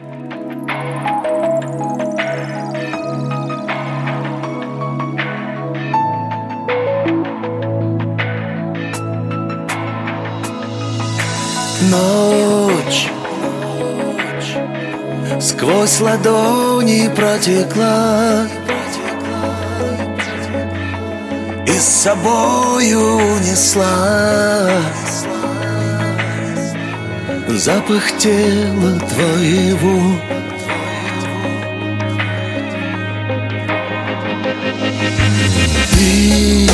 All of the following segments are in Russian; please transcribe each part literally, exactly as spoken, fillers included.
Ночь сквозь ладони протекла и с собою унесла запах тела твоего. Ты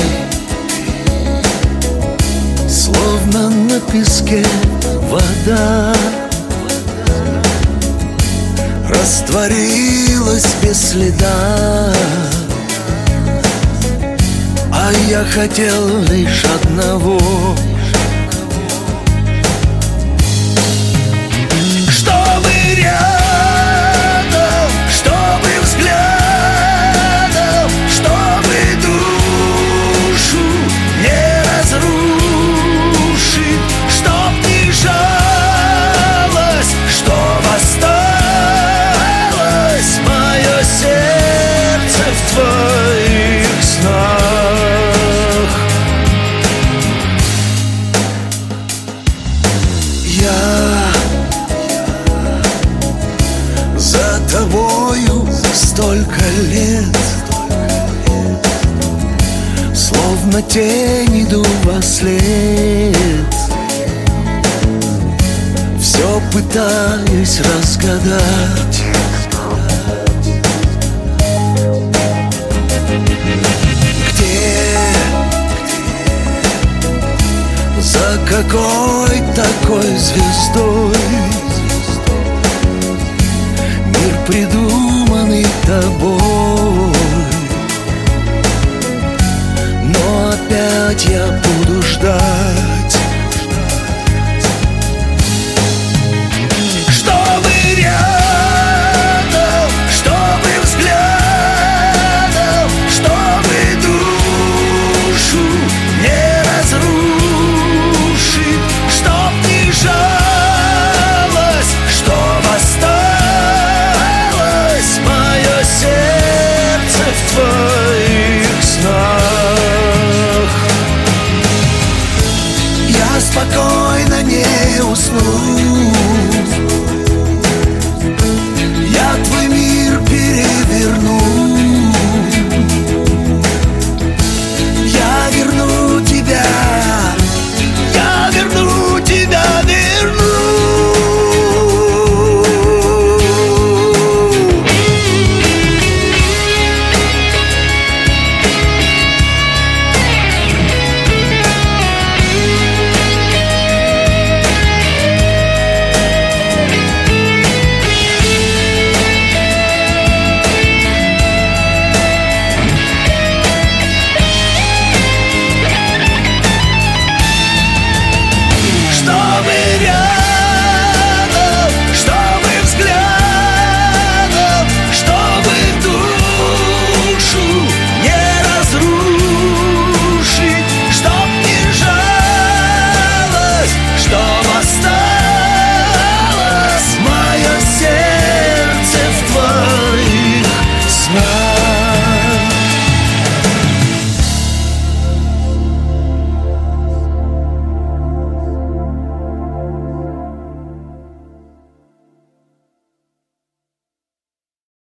словно на песке вода растворилась без следа, а я хотел лишь одного, чтобы рядом, чтобы взглядом, чтобы душу не разрушить, чтоб не жалость, чтоб осталось мое сердце в твоих снах. Я за тобою столько лет, словно тень иду во след, все пытаюсь разгадать, где, за какой такой звездой мир, придуманный тобой. Но опять я буду ждать, чтобы рядом, чтобы взглядом, чтобы душу не разрушить, чтоб не жалость, чтоб осталось мое сердце в твоих снах. Я спокойно не усну,